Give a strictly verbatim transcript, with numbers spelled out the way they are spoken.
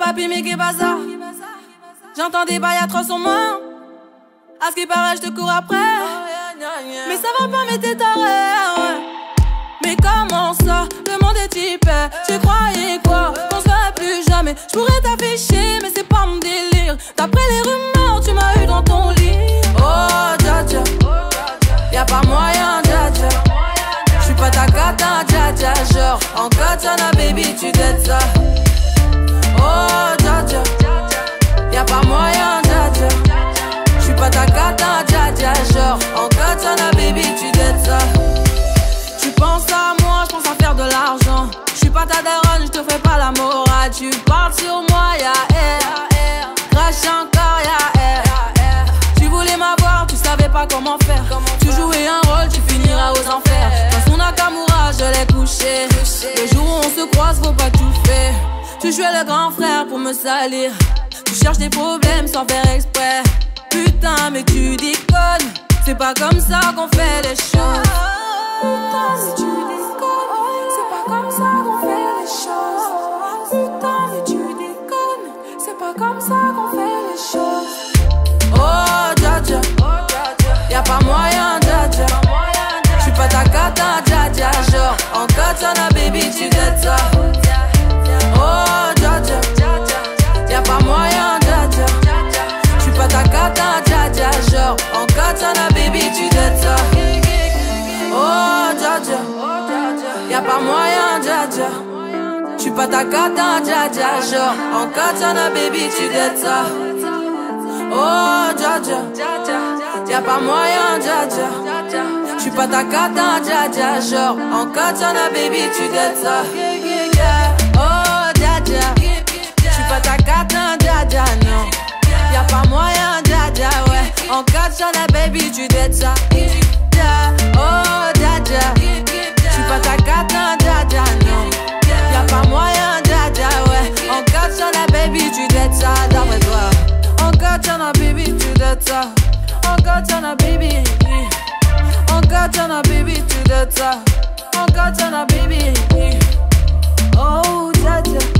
papi, mais qu'est pas ça? J'entends des bails atroces en moi. À ce qui paraît, je te cours après. Mais ça va pas, mais t'es taré. Mais comment ça? Le monde est hyper. Tu croyais quoi? Qu'on se verrait plus jamais. Je pourrais t'afficher, mais c'est pas mon délire. D'après les rumeurs, tu m'as eu dans ton lit. Oh, dja dja. Y'a pas moyen, dja dja. J'suis pas ta cata, dja dja. Genre, en katana, baby, tu dettes ça. Oh, dja dja. Y'a pas moyen, dja dja. J'suis pas ta cata, dja dja. Genre, en katana, baby, tu dettes ça. Tu penses à moi, j'pense à faire de l'argent. J'suis pas ta daronne, j'te fais pas la morale. Tu parles sur moi, y'a air. Crache encore, y'a air. Tu voulais m'avoir, tu savais pas comment faire. Tu jouais un rôle, tu finiras aux enfers. Dans son Nakamura, je l'ai couché. Le jour où on se croise, faut pas tout faire. Tu jouais le grand frère pour me salir. Tu cherches des problèmes sans faire exprès. Putain, mais tu déconnes. C'est pas comme ça qu'on fait les choses. Putain, mais tu déconnes. C'est pas comme ça qu'on fait les choses. Putain, mais tu déconnes. C'est pas comme ça qu'on fait les choses. Oh, dja dja. Y'a pas moyen, dja dja. J'suis pas ta cata, dja dja. Genre, en katana, baby, tu dettes ça. Oh, dja dja. Y'a pas moyen, dja dja. J'suis pas ta cata, dja dja. Genre, en katana, baby, tu dettes ça. Oh, dja dja. Y'a pas moyen, dja dja. J'suis pas ta cata, dja dja. Genre, en katana, baby, tu dettes ça. Oh, dja dja. Y'a pas moyen, dja dja. J'suis pas ta cata, dja dja. Genre, en katana, baby, tu dettes ça. Oh, dja dja. J'suis pas ta cata, dja dja, non. Y'a pas moyen, dja dja, ouais. En katana, baby, tu dettes ça. Oh, dja dja. J'suis pas ta cata, dja dja, non. Y'a pas moyen, dja dja, ouais. En katana, baby, tu dettes ça, d'après toi. En katana, baby, tu dettes ça. En katana, baby. En katana, baby, tu dettes ça. En katana, baby. Oh, dja dja.